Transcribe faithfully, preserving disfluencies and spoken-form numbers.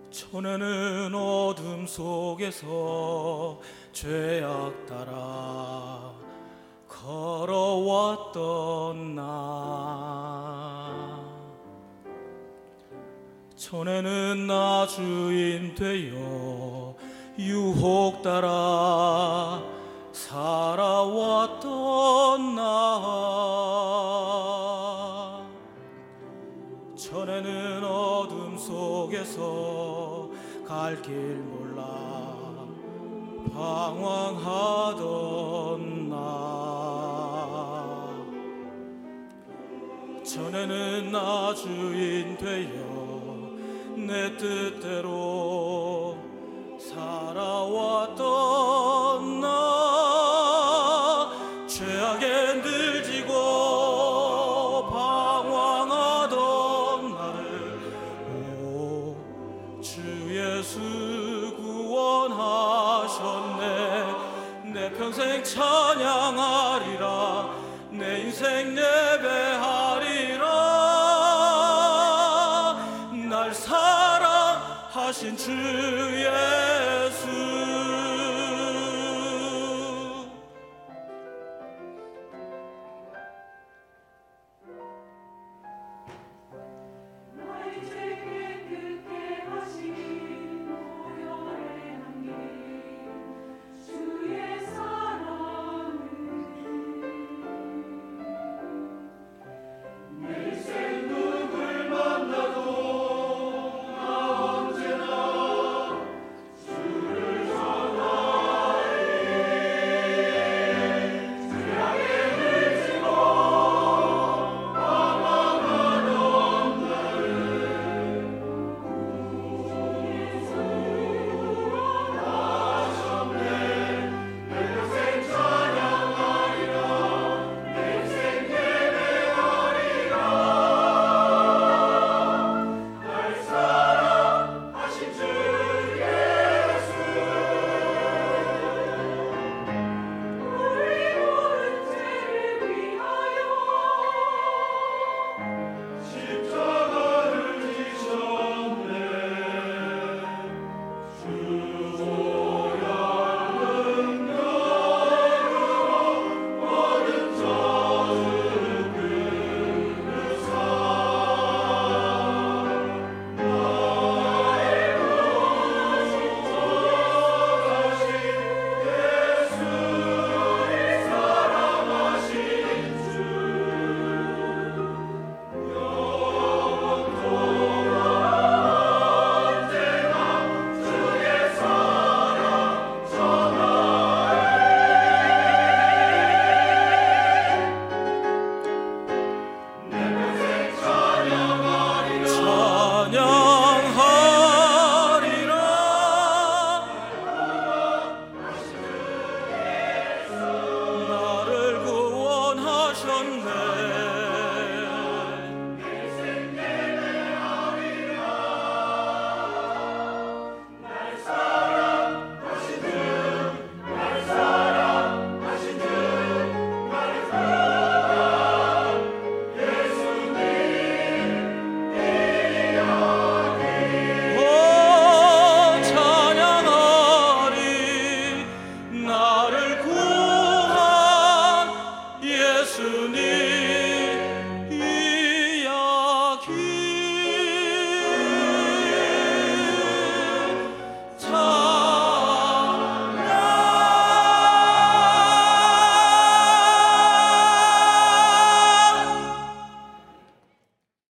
전에는 어둠 속에서 죄악 따라 걸어왔던 나, 전에는 나 주인 되어 유혹 따라 살아왔던 나, 전에는 어둠 속에서 갈 길 몰라 방황하던 나, 전에는 나 주인 되어 내 뜻대로 살아왔던 나, 죄악에 늘 지고 방황하던 나를 오 주 예수 구원하셨네. 내 평생 찬양하리라, 내 인생 예배하리라, 날 사랑하신 주 예수.